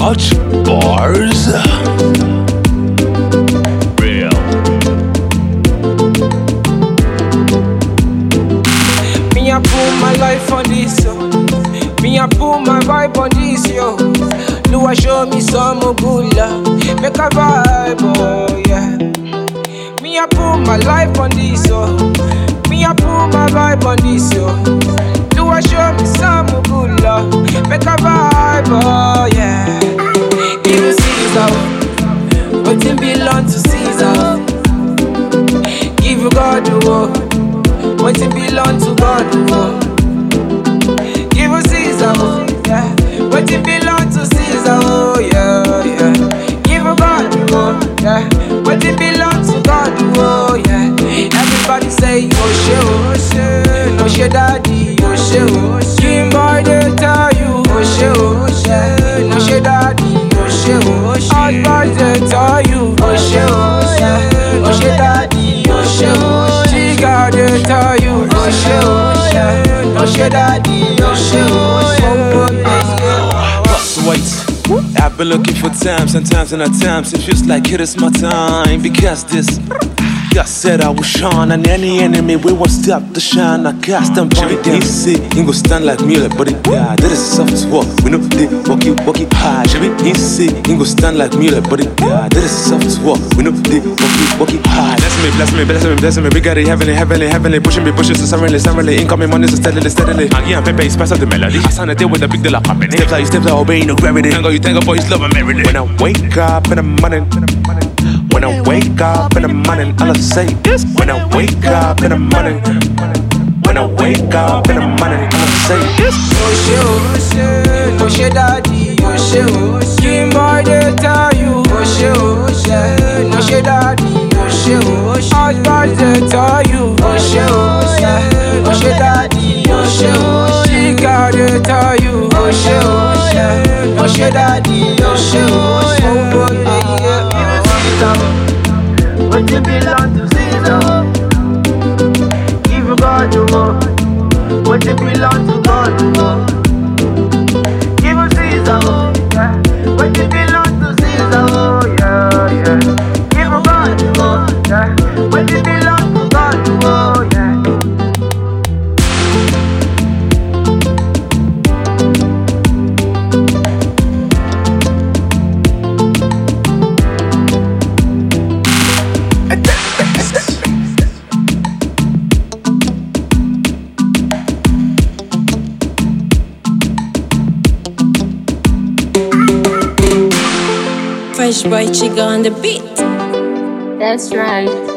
Hot bars. Real. Me I put my life on this, yo. Me I put my vibe on this, yo. Lua show me some good love, make a vibe, oh yeah. Me I put my life on this, yo. Me I put my vibe on this, yo. Lua show me some good love, make a vibe, oh yeah. Give Caesar what it belong to Caesar. Give God the world what it belong to God the world. Give Caesar, yeah, what it belong to Caesar, oh yeah, yeah. Give God the world, yeah, what it belong to God the world, yeah. Everybody say, oh shit, oh shit, daddy, oh shit, oh shit. Boy, they tell you, oh shit, oh shit, daddy, oh shit, oh shit. All boys they tell you, oh shit, daddy, oh shit, oh shit. Chica they tell you, oh shit, daddy, oh shit, oh shit. So wait, I've been looking for times and times and at times it feels like it is my time. Because this God said I will shine, and any enemy we won't stop the shine. I cast them by them. Easy, ain't go stand like me, like buddy. Yeah, that is soft to walk. We know they walk it high. Easy, ain't go stand like me, like buddy. Yeah, that is soft to walk. We know they walk it high. Bless me. We got it heavenly. Pushing me, so suddenly. Incoming money so steadily. Maggie and Pepe, spice up the melody. I signed a deal with a big deal of popping. Steps like obeying no gravity. You tango boys love and married. When I wake up in the morning. When I wake up in the morning, all I say is when I wake up in the morning. When I wake up in the morning, all I say is oh shit, daddy, oh shit. Kim boy they tell you, oh shit, daddy, oh shit. All boys they tell you, oh shit, daddy, oh shit. Chica they tell you, oh shit, daddy, oh shit. Oh boy, yeah. What you belong to Caesar? Give God the world. What you belong to God the world. Give Caesar, yeah. What you belong to Caesar, yeah. Give God the world, yeah. What you belong to God the world, yeah. Fresh boy Chiga on the beat. That's right.